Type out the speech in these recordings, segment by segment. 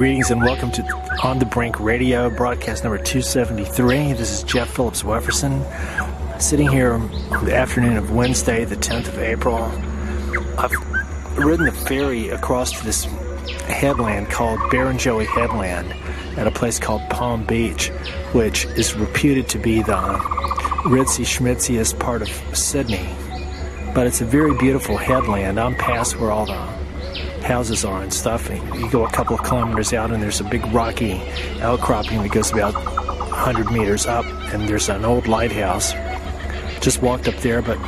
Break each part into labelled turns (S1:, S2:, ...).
S1: Greetings and welcome to On the Brink Radio, broadcast number 273. This is Jeff Phillips Wefferson, sitting here on the afternoon of Wednesday, the 10th of April. I've ridden the ferry across to this headland called Barrenjoey Headland at a place called Palm Beach, which is reputed to be the ritzy-schmitziest part of Sydney. But it's a very beautiful headland. I'm past where all the houses are and stuff. You go a couple of kilometers out and there's a big rocky outcropping that goes about 100 meters up, and there's an old lighthouse. Just walked up there, but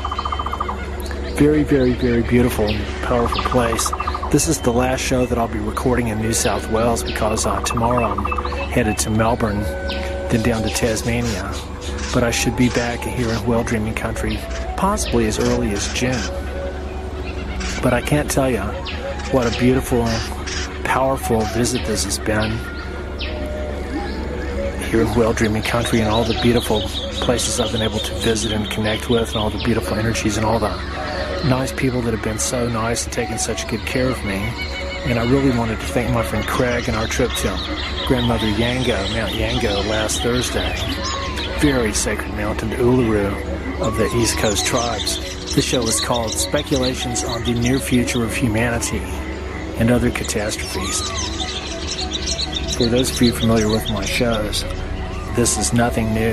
S1: very, very, very beautiful and powerful place. This is the last show that I'll be recording in New South Wales because tomorrow I'm headed to Melbourne, then down to Tasmania. But I should be back here in Whale Dreaming Country possibly as early as June. But I can't tell you what a beautiful, powerful visit this has been here in Whale Dreaming Country, and all the beautiful places I've been able to visit and connect with, and all the beautiful energies and all the nice people that have been so nice and taken such good care of me. And I really wanted to thank my friend Craig and our trip to Grandmother Yango, Mount Yango, last Thursday. Very sacred mountain, the Uluru of the East Coast tribes. The show is called Speculations on the Near Future of Humanity and Other Catastrophes. For those of you familiar with my shows, this is nothing new.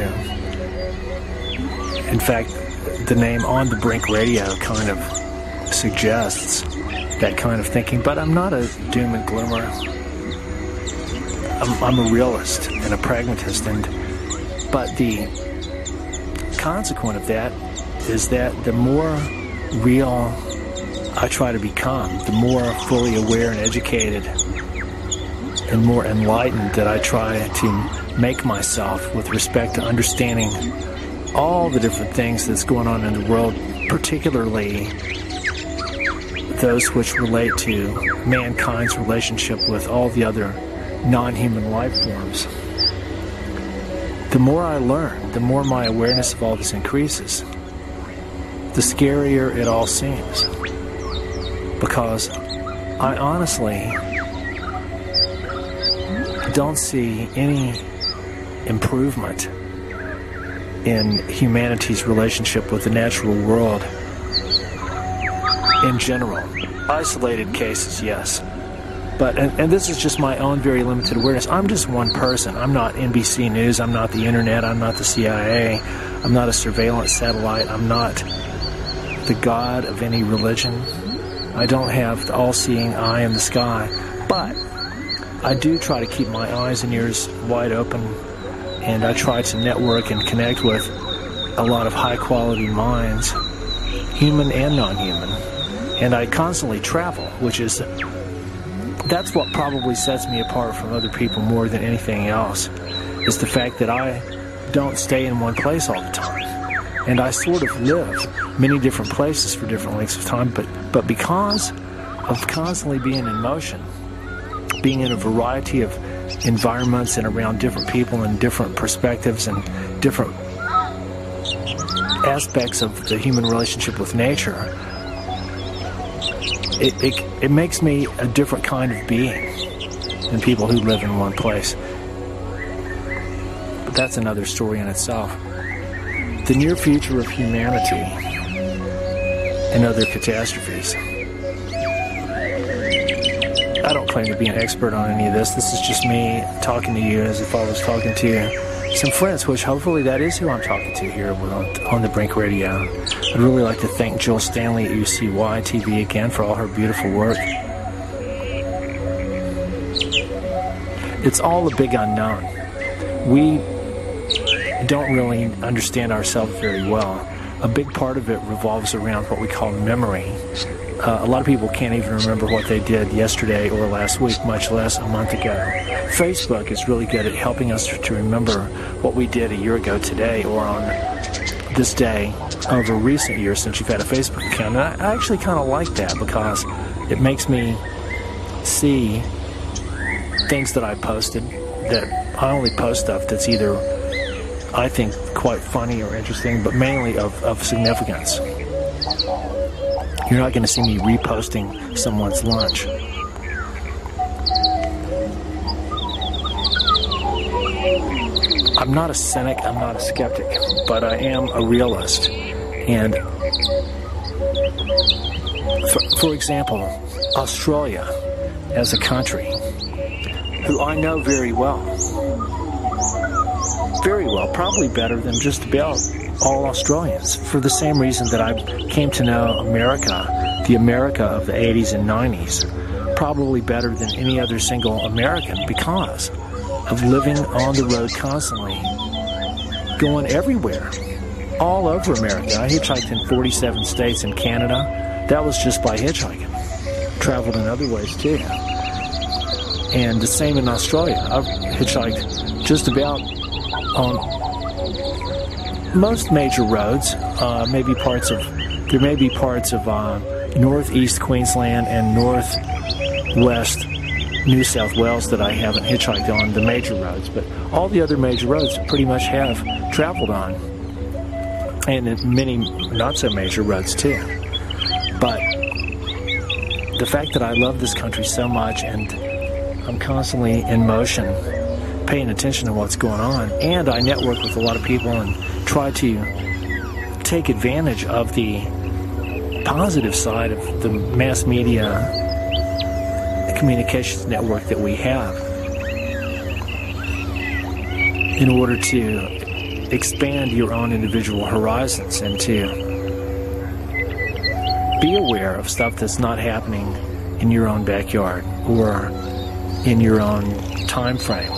S1: In fact, the name On the Brink Radio kind of suggests that kind of thinking, but I'm not a doom and gloomer. I'm a realist and a pragmatist, but the consequence of that is that the more real I try to become, the more fully aware and educated and more enlightened that I try to make myself with respect to understanding all the different things that's going on in the world, particularly those which relate to mankind's relationship with all the other non-human life forms. The more I learn, the more my awareness of all this increases, the scarier it all seems. Because I honestly don't see any improvement in humanity's relationship with the natural world in general. Isolated cases, yes. But, and this is just my own very limited awareness. I'm just one person. I'm not NBC News. I'm not the internet. I'm not the CIA. I'm not a surveillance satellite. I'm not the god of any religion. I don't have the all-seeing eye in the sky. But I do try to keep my eyes and ears wide open, and I try to network and connect with a lot of high-quality minds, human and non-human. And I constantly travel, which is... that's what probably sets me apart from other people more than anything else, is the fact that I don't stay in one place all the time. And I sort of live many different places for different lengths of time, but because of constantly being in motion, being in a variety of environments and around different people and different perspectives and different aspects of the human relationship with nature, it makes me a different kind of being than people who live in one place. But that's another story in itself. The near future of humanity and other catastrophes. I don't claim to be an expert on any of this. This is just me talking to you as if I was talking to some friends, which hopefully that is who I'm talking to here on the Brink Radio. I'd really like to thank Jill Stanley at UCY TV again for all her beautiful work. It's all a big unknown. We don't really understand ourselves very well. A big part of it revolves around what we call memory. A lot of people can't even remember what they did yesterday or last week, much less a month ago. Facebook is really good at helping us to remember what we did a year ago today or on this day over recent years since you've had a Facebook account. And I actually kind of like that because it makes me see things that I posted, that I only post stuff that's either, I think, quite funny or interesting, but mainly of significance. You're not going to see me reposting someone's lunch. I'm not a cynic, I'm not a skeptic, but I am a realist. And for example, Australia as a country, who I know very well, probably better than just about all Australians, for the same reason that I came to know America, the America of the 80s and 90s, probably better than any other single American, because of living on the road constantly, going everywhere, all over America. I hitchhiked in 47 states in Canada. That was just by hitchhiking. Traveled in other ways too. And the same in Australia. I've hitchhiked just about on most major roads. There may be parts of northeast Queensland and northwest New South Wales that I haven't hitchhiked on, the major roads, but all the other major roads pretty much have traveled on, and many not so major roads too. But the fact that I love this country so much, and I'm constantly in motion, paying attention to what's going on, and I network with a lot of people and try to take advantage of the positive side of the mass media communications network that we have in order to expand your own individual horizons and to be aware of stuff that's not happening in your own backyard or in your own time frame.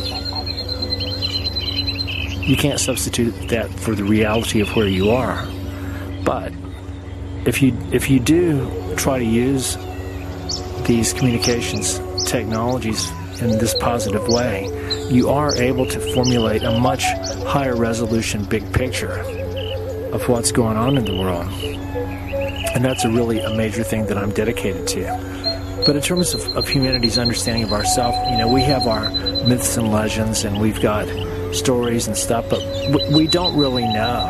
S1: You can't substitute that for the reality of where you are, but if you do try to use these communications technologies in this positive way, you are able to formulate a much higher resolution big picture of what's going on in the world. And that's a major thing that I'm dedicated to. But in terms of humanity's understanding of ourselves, we have our myths and legends, and we've got stories and stuff, but we don't really know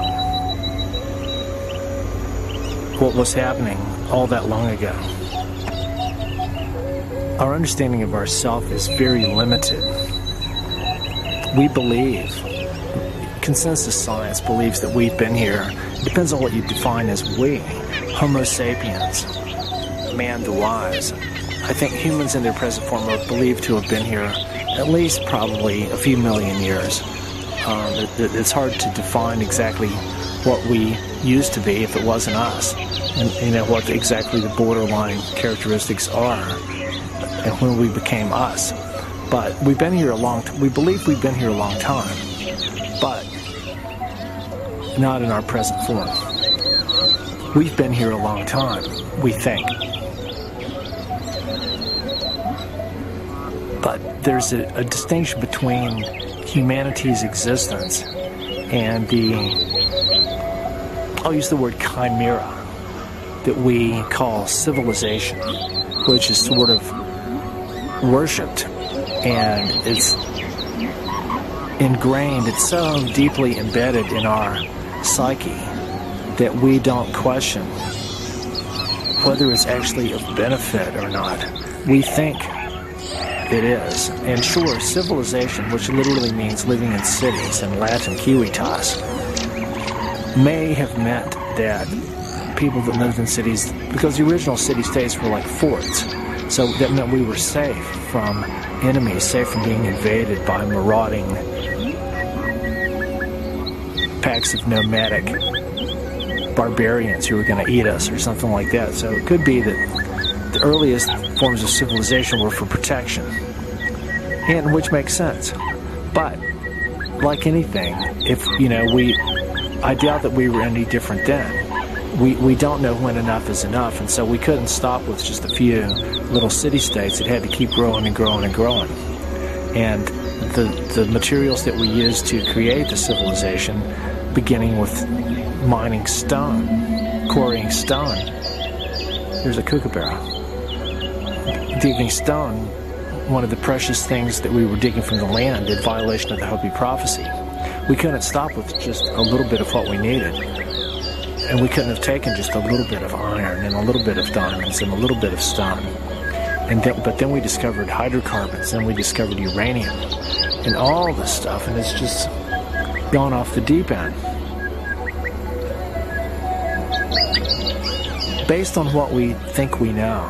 S1: what was happening all that long ago. Our understanding of ourselves is very limited. We believe, consensus science believes that we've been here. It depends on what you define as we. Homo sapiens, man the wise. I think humans in their present form are believed to have been here at least probably a few million years. It's hard to define exactly what we used to be if it wasn't us, and what exactly the borderline characteristics are, and when we became us. But we've been here we believe we've been here a long time, but not in our present form. We've been here a long time, we think. But there's a distinction between humanity's existence and I'll use the word chimera, that we call civilization, which is sort of worshipped, and it's ingrained, it's so deeply embedded in our psyche that we don't question whether it's actually of benefit or not. We think it is. And sure, civilization, which literally means living in cities in Latin, civitas, may have meant that people that lived in cities, because the original city-states were like forts, so that meant we were safe from enemies, safe from being invaded by marauding packs of nomadic barbarians who were going to eat us or something like that. So it could be that the earliest forms of civilization were for protection, and which makes sense. But like anything, I doubt that we were any different then. We don't know when enough is enough, and so we couldn't stop with just a few little city-states. It had to keep growing and growing and growing. And the materials that we used to create the civilization, beginning with mining stone, quarrying stone. There's a kookaburra. Digging stone, one of the precious things that we were digging from the land in violation of the Hopi prophecy. We couldn't stop with just a little bit of what we needed. And we couldn't have taken just a little bit of iron and a little bit of diamonds and a little bit of stone. But then we discovered hydrocarbons, and we discovered uranium and all this stuff, and it's just gone off the deep end. Based on what we think we know,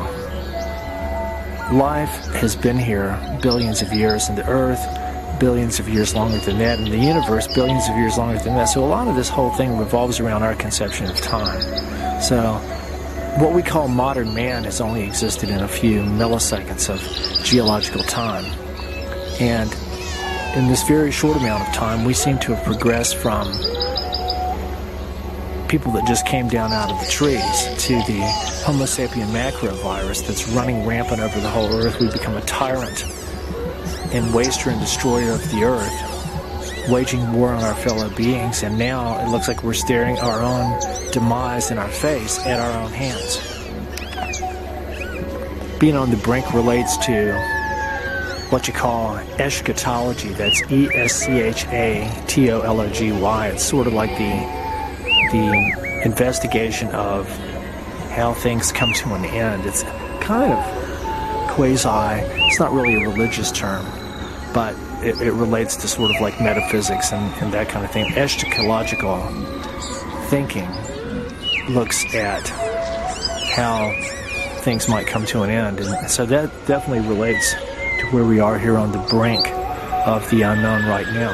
S1: life has been here billions of years, and the Earth billions of years longer than that, and the universe billions of years longer than that. So a lot of this whole thing revolves around our conception of time. So what we call modern man has only existed in a few milliseconds of geological time. And in this very short amount of time, we seem to have progressed from people that just came down out of the trees to the Homo sapien macrovirus that's running rampant over the whole Earth. We've become a tyrant and waster and destroyer of the Earth, waging war on our fellow beings, and now it looks like we're staring our own demise in our face at our own hands. Being on the brink relates to what you call eschatology. That's E-S-C-H-A-T-O-L-O-G-Y. It's sort of like the investigation of how things come to an end. It's kind of quasi, it's not really a religious term, but it relates to sort of like metaphysics and that kind of thing. Eschatological thinking looks at how things might come to an end, and so that definitely relates to where we are here on the brink of the unknown right now.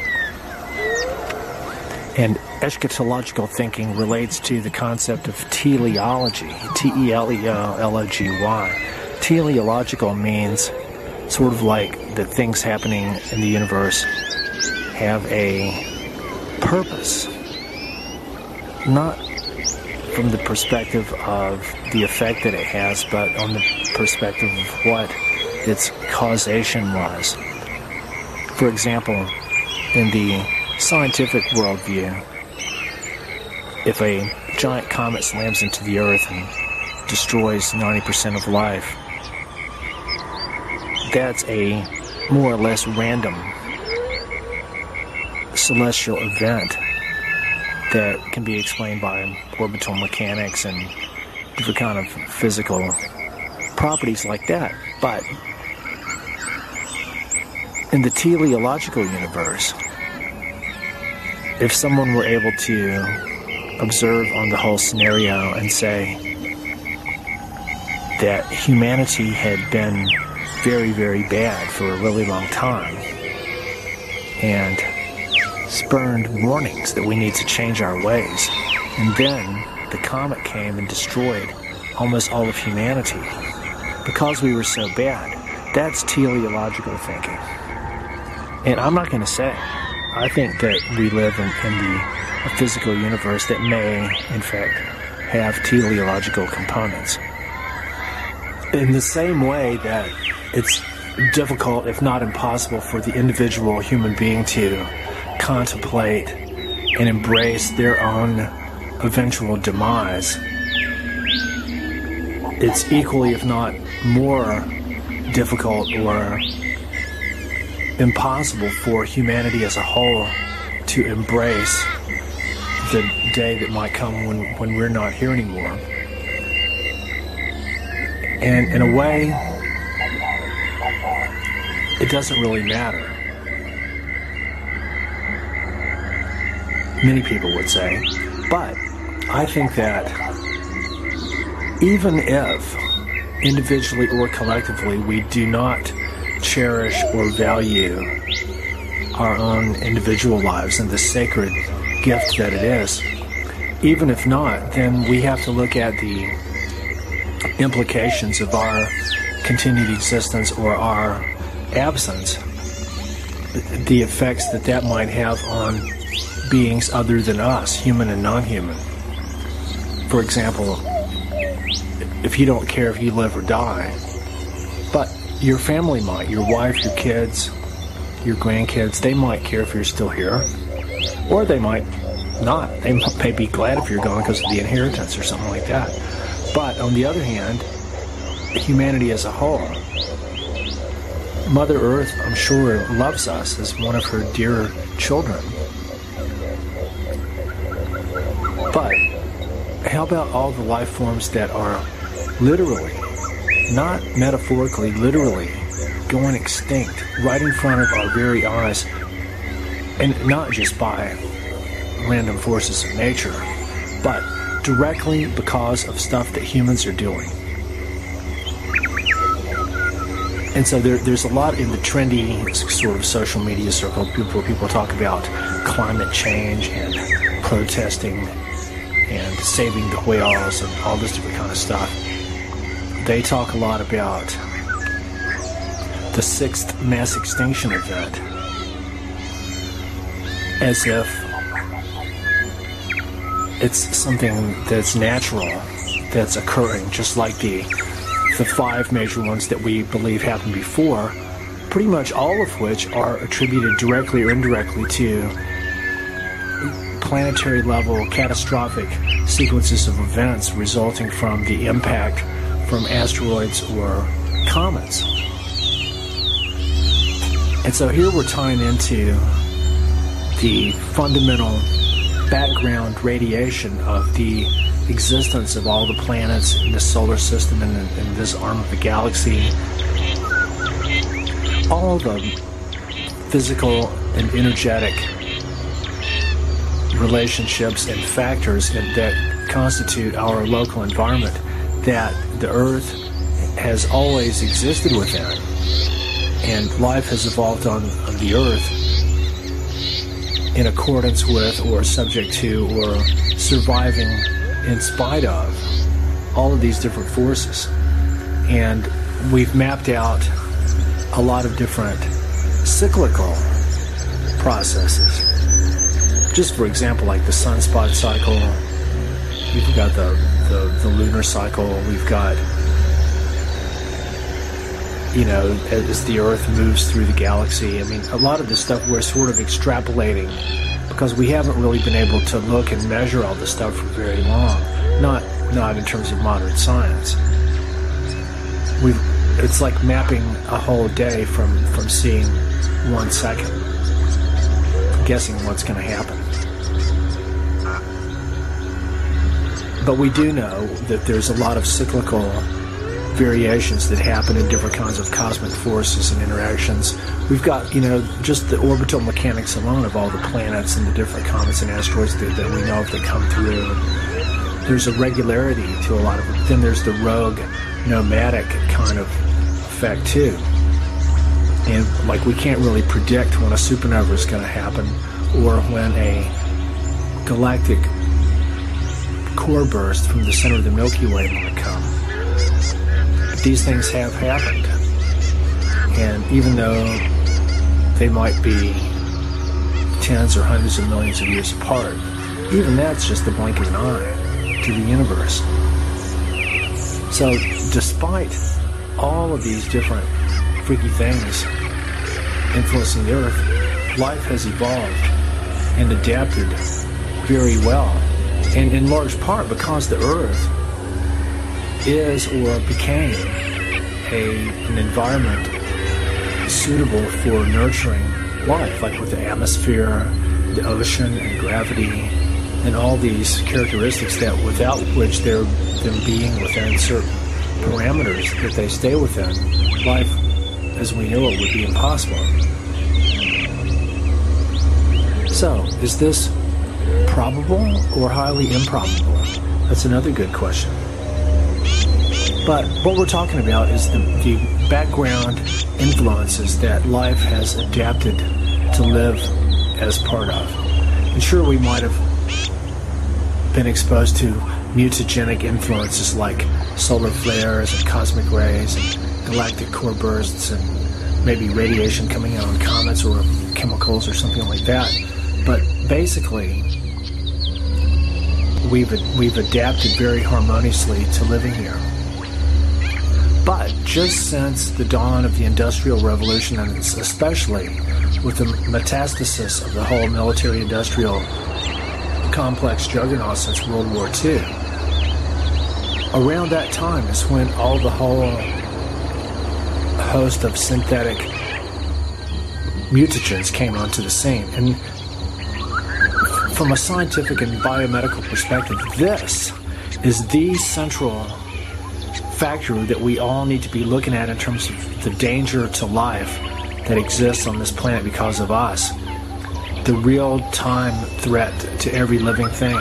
S1: And eschatological thinking relates to the concept of teleology, T-E-L-E-O-L-O-G-Y. Teleological means sort of like that things happening in the universe have a purpose, not from the perspective of the effect that it has, but on the perspective of what its causation was. For example, in the scientific worldview, if a giant comet slams into the Earth and destroys 90% of life, that's a more or less random celestial event that can be explained by orbital mechanics and different kind of physical properties like that. But in the teleological universe, if someone were able to observe on the whole scenario and say that humanity had been very, very bad for a really long time and spurned warnings that we need to change our ways, and then the comet came and destroyed almost all of humanity because we were so bad, that's teleological thinking. And I'm not going to say, I think that we live in a physical universe that may, in fact, have teleological components. In the same way that it's difficult, if not impossible, for the individual human being to contemplate and embrace their own eventual demise, it's equally, if not more, difficult or impossible for humanity as a whole to embrace the day that might come when we're not here anymore. And in a way, it doesn't really matter. Many people would say. But I think that even if individually or collectively we do not cherish or value our own individual lives and the sacred gift that it is, even if not, then we have to look at the implications of our continued existence or our absence, the effects that might have on beings other than us, human and non-human. For example, if you don't care if you live or die, but your family might, your wife, your kids, your grandkids, they might care if you're still here, or they might not. They may be glad if you're gone because of the inheritance or something like that. But on the other hand, humanity as a whole, Mother Earth, I'm sure, loves us as one of her dear children. But how about all the life forms that are literally, not metaphorically, literally going extinct right in front of our very eyes? And not just by random forces of nature, but directly because of stuff that humans are doing. And so there's a lot in the trendy sort of social media circle where people talk about climate change and protesting and saving the whales and all this different kind of stuff. They talk a lot about the sixth mass extinction event as if it's something that's natural, that's occurring, just like the 5 major ones that we believe happened before, pretty much all of which are attributed directly or indirectly to planetary level catastrophic sequences of events resulting from the impact from asteroids or comets. And so here we're tying into the fundamental background radiation of the existence of all the planets in the solar system and in this arm of the galaxy. All the physical and energetic relationships and factors that constitute our local environment that the Earth has always existed within. And life has evolved on the Earth in accordance with or subject to or surviving in spite of all of these different forces. And we've mapped out a lot of different cyclical processes. Just for example, like the sunspot cycle, we've got the lunar cycle, we've got, you know, as the Earth moves through the galaxy. I mean, a lot of this stuff we're sort of extrapolating because we haven't really been able to look and measure all this stuff for very long. Not in terms of modern science. It's like mapping a whole day from seeing 1 second, guessing what's going to happen. But we do know that there's a lot of cyclical variations that happen in different kinds of cosmic forces and interactions. We've got, you know, just the orbital mechanics alone of all the planets and the different comets and asteroids that we know of that come through. There's a regularity to a lot of it. Then there's the rogue, nomadic kind of effect too. And like we can't really predict when a supernova is going to happen or when a galactic core burst from the center of the Milky Way might come. These things have happened, and even though they might be tens or hundreds of millions of years apart, even that's just the blink of an eye to the universe. So despite all of these different freaky things influencing the Earth, life has evolved and adapted very well, and in large part because the Earth is or became an environment suitable for nurturing life, like with the atmosphere, the ocean, and gravity, and all these characteristics that without which them being within certain parameters that they stay within, life as we know it would be impossible. So, is this probable or highly improbable? That's another good question. But what we're talking about is the background influences that life has adapted to live as part of. And sure, we might have been exposed to mutagenic influences like solar flares and cosmic rays and galactic core bursts and maybe radiation coming out on comets or chemicals or something like that. But basically, we've adapted very harmoniously to living here. But just since the dawn of the Industrial Revolution, and especially with the metastasis of the whole military-industrial complex juggernaut since World War II, around that time is when all the whole host of synthetic mutagens came onto the scene. And from a scientific and biomedical perspective, this is the central factor that we all need to be looking at in terms of the danger to life that exists on this planet because of us. the real-time threat to every living thing.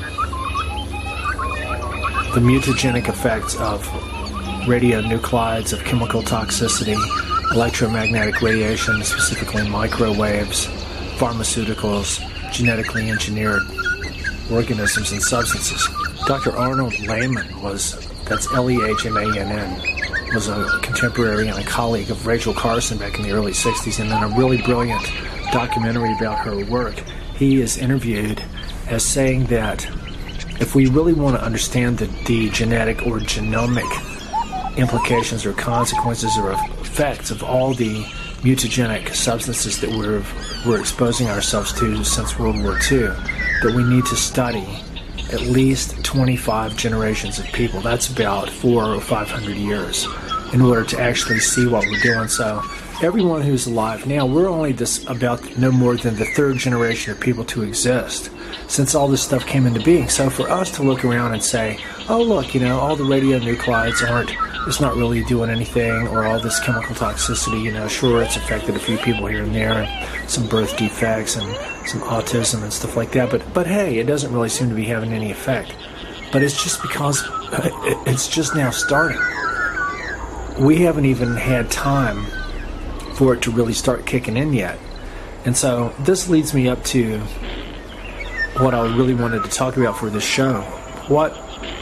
S1: The mutagenic effects of radionuclides, of chemical toxicity, electromagnetic radiation, specifically microwaves, pharmaceuticals, genetically engineered organisms and substances. Dr. Arnold Lehmann that's Lehmann, was a contemporary and a colleague of Rachel Carson back in the early 60s, and in a really brilliant documentary about her work, he is interviewed as saying that if we really want to understand the genetic or genomic implications or consequences or effects of all the mutagenic substances that we're exposing ourselves to since World War II, that we need to study at least 25 generations of people. That's about 400 or 500 years in order to actually see what we're doing. So everyone who's alive now, we're only about no more than the third generation of people to exist since all this stuff came into being. So for us to look around and say, oh look, all the radionuclides it's not really doing anything, or all this chemical toxicity, sure, it's affected a few people here and there, and some birth defects and some autism and stuff like that, but hey, it doesn't really seem to be having any effect. But it's just because it's just now starting. We haven't even had time for it to really start kicking in yet. And so this leads me up to what I really wanted to talk about for this show. What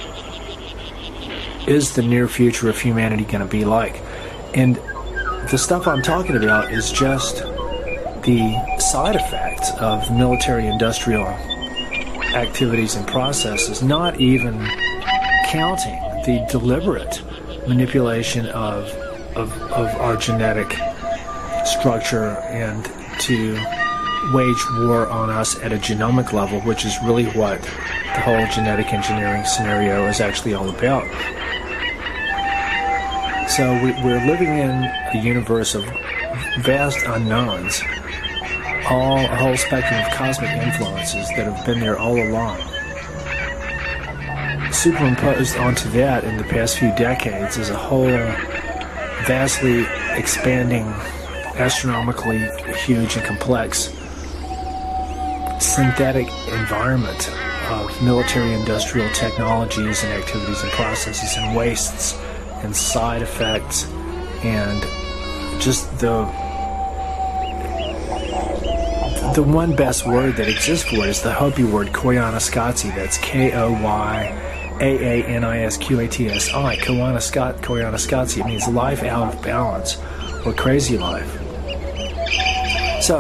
S1: is the near future of humanity going to be like? And the stuff I'm talking about is just the side effects of military-industrial activities and processes, not even counting the deliberate manipulation of our genetic structure and to wage war on us at a genomic level, which is really what the whole genetic engineering scenario is actually all about. So we're living in a universe of vast unknowns, a whole spectrum of cosmic influences that have been there all along. Superimposed onto that in the past few decades is a whole vastly expanding, astronomically huge and complex synthetic environment of military-industrial technologies and activities and processes and wastes and side effects, and just the one best word that exists for it is the Hopi word Koyaanisqatsi. That's Koyaanisqatsi. Koyaanisqatsi. It means life out of balance or crazy life. So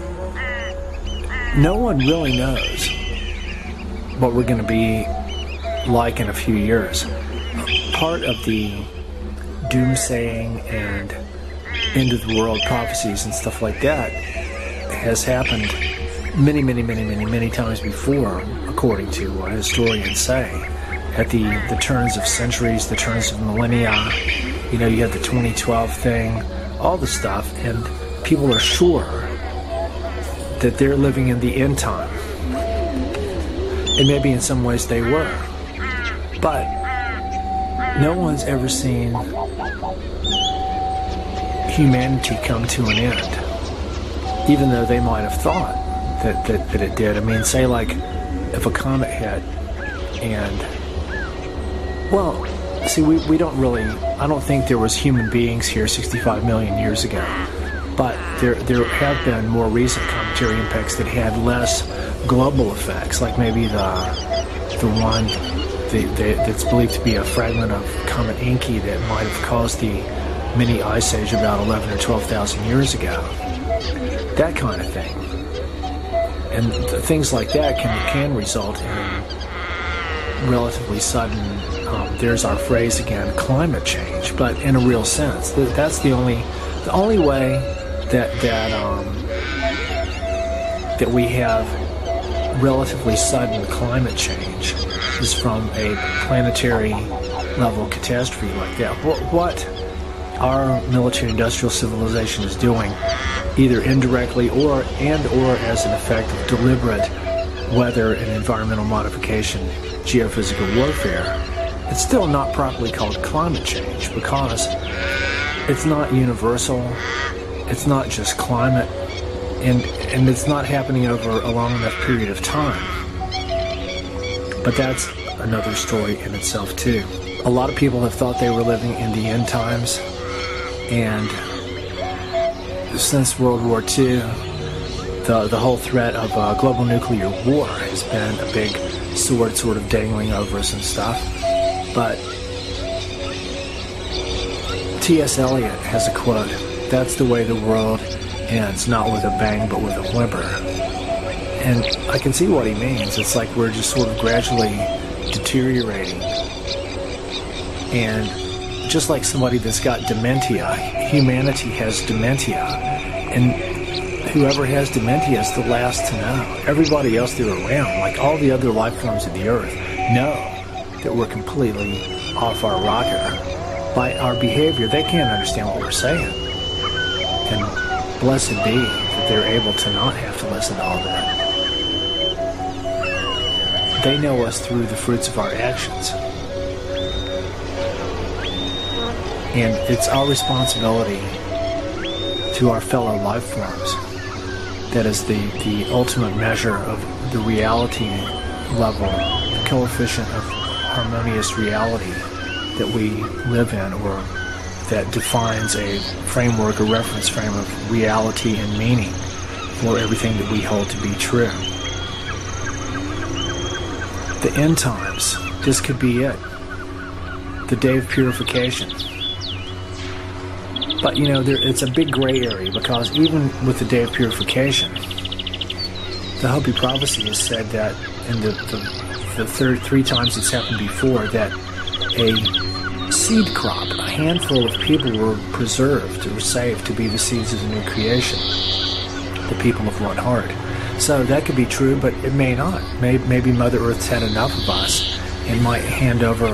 S1: no one really knows what we're going to be like in a few years. Part of the doomsaying and end of the world prophecies and stuff like that has happened many times before, according to what historians say. At the turns of centuries, the turns of millennia, you had the 2012 thing, all the stuff, and people are sure that they're living in the end time. And maybe in some ways they were. But no one's ever seen humanity come to an end, even though they might have thought that it did. I mean, say like if a comet hit and, well, see, we don't really, I don't think there was human beings here 65 million years ago, but there have been more recent cometary impacts that had less global effects, like maybe the one that's believed to be a fragment of Comet Encke that might have caused the mini ice age about 11 or 12,000 years ago. That kind of thing. And things like that can result in relatively sudden, there's our phrase again, climate change, but in a real sense. That's the only way that we have relatively sudden climate change is from a planetary level catastrophe like that. What our military-industrial civilization is doing, either indirectly or as an effect of deliberate weather and environmental modification, geophysical warfare, it's still not properly called climate change because it's not universal, it's not just climate, And it's not happening over a long enough period of time. But that's another story in itself too. A lot of people have thought they were living in the end times, and since World War II, the whole threat of global nuclear war has been a big sword sort of dangling over us and stuff. But T.S. Eliot has a quote, "That's the way the world ends, not with a bang but with a whimper." And I can see what he means. It's like we're just sort of gradually deteriorating. And just like somebody that's got dementia, humanity has dementia. And whoever has dementia is the last to know. Everybody else they're around, like all the other life forms of the earth, know that we're completely off our rocker. By our behavior, they can't understand what we're saying. And blessed be that they're able to not have to listen to all that. They know us through the fruits of our actions. And it's our responsibility to our fellow life forms. That is the ultimate measure of the reality level, the coefficient of harmonious reality that we live in, or that defines a framework, a reference frame of reality and meaning for everything that we hold to be true. The end times, this could be it. The day of purification. But it's a big gray area, because even with the day of purification, the Hopi prophecy has said that in the three times it's happened before, that a seed crop, a handful of people were preserved, or saved to be the seeds of the new creation, the people of one heart. So that could be true, but it may not. Maybe Mother Earth's had enough of us and might hand over.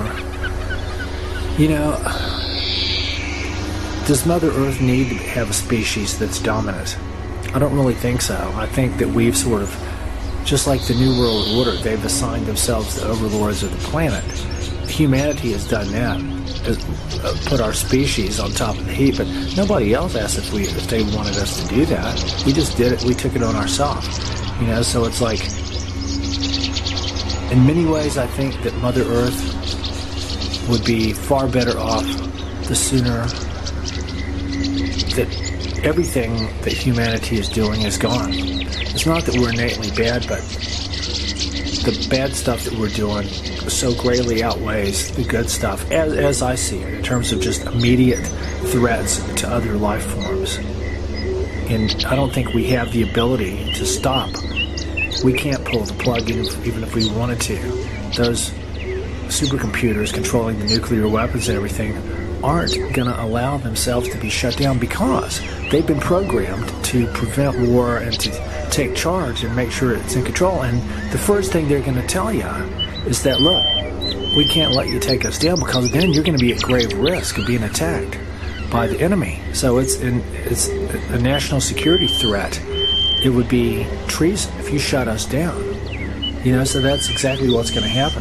S1: Does Mother Earth need to have a species that's dominant? I don't really think so. I think that we've sort of, just like the New World Order, they've assigned themselves the overlords of the planet. Humanity has done that, put our species on top of the heap, but nobody else asked if they wanted us to do that. We just did it. We took it on ourselves. So it's like, in many ways, I think that Mother Earth would be far better off the sooner that everything that humanity is doing is gone. It's not that we're innately bad, but the bad stuff that we're doing so greatly outweighs the good stuff, as I see it, in terms of just immediate threats to other life forms. And I don't think we have the ability to stop. We can't pull the plug even if we wanted to. Those supercomputers controlling the nuclear weapons and everything aren't going to allow themselves to be shut down, because they've been programmed to prevent war and to take charge and make sure it's in control. And the first thing they're going to tell you is that, look, we can't let you take us down, because then you're going to be at grave risk of being attacked by the enemy. So it's a national security threat. It would be treason if you shut us down. So that's exactly what's going to happen.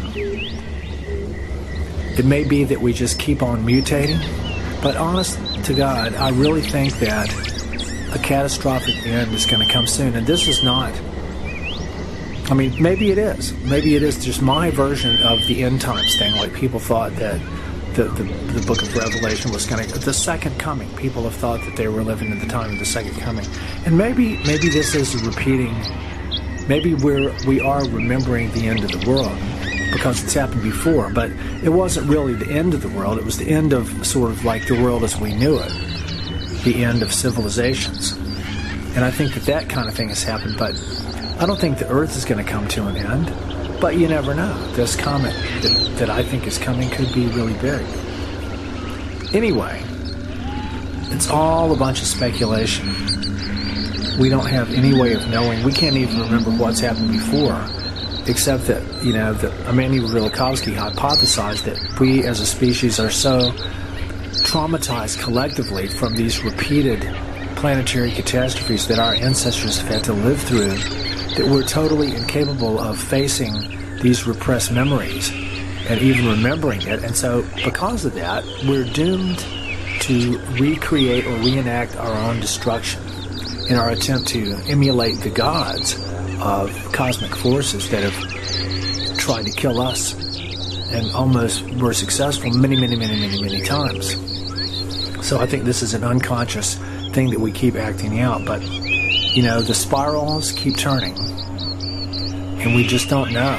S1: It may be that we just keep on mutating, but honest to God, I really think that a catastrophic end is going to come soon. And this is not, maybe it is. Maybe it is just my version of the end times thing. Like, people thought that the book of Revelation was going to, the second coming. People have thought that they were living in the time of the second coming. And maybe this is repeating, maybe we are remembering the end of the world, because it's happened before, but it wasn't really the end of the world. It was the end of sort of like the world as we knew it, the end of civilizations. And I think that kind of thing has happened, but I don't think the Earth is going to come to an end. But you never know. This comet that I think is coming could be really big. Anyway, it's all a bunch of speculation. We don't have any way of knowing. We can't even remember what's happened before, except that, that Immanuel Velikovsky hypothesized that we as a species are so traumatized collectively from these repeated planetary catastrophes that our ancestors have had to live through, that we're totally incapable of facing these repressed memories and even remembering it. And so because of that, we're doomed to recreate or reenact our own destruction. in our attempt to emulate the gods of cosmic forces that have tried to kill us and almost were successful many times. So I think this is an unconscious thing that we keep acting out, but the spirals keep turning, and we just don't know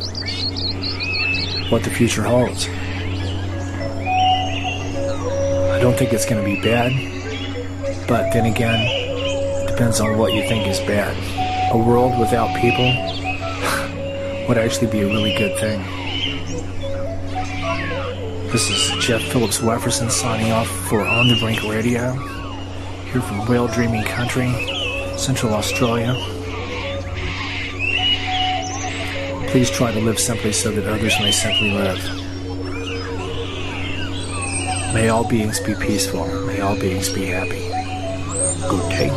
S1: what the future holds. I don't think it's going to be bad, but then again, it depends on what you think is bad. A world without people would actually be a really good thing. This is Jeff Phillips Wefferson signing off for On the Brink Radio, here from Whale Dreaming Country, Central Australia. Please try to live simply so that others may simply live. May all beings be peaceful. May all beings be happy. Good day.